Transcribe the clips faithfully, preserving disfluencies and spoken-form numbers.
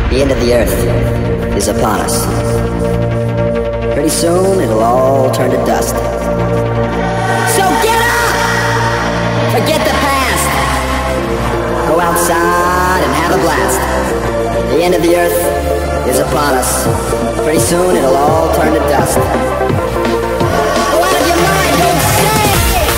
The end of the earth is upon us. Pretty soon it'll all turn to dust. So get up! Forget the past! Go outside and have a blast. The end of the earth is upon us. Pretty soon it'll all turn to dust. Go out of your mind, go insane!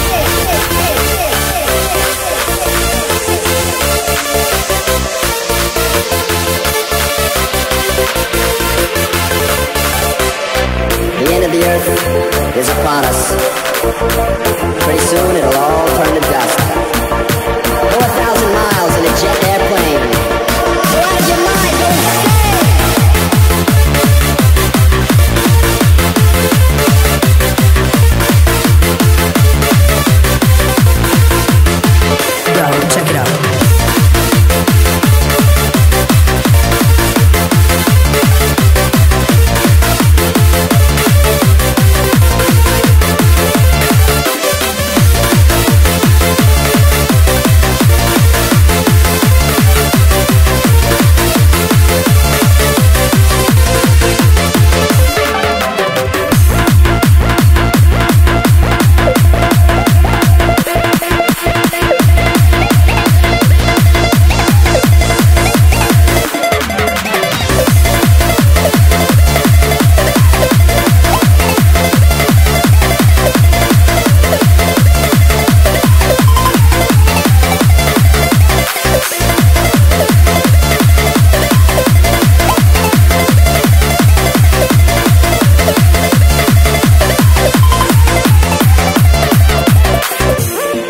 The end of the earth is upon us. Pretty soon it'll all turn to dust. Go a thousand miles in a jet airplane. Go out of your mind, go insane! Yo, check it out.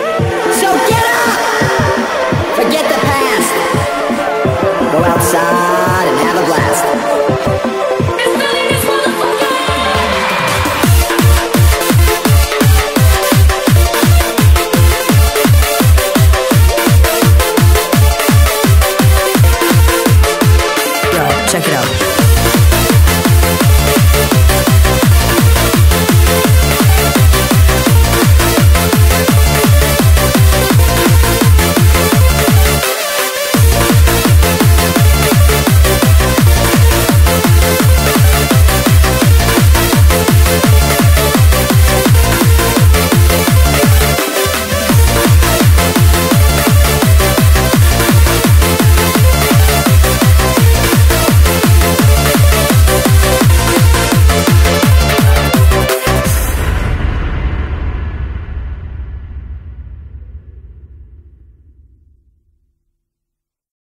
Go outside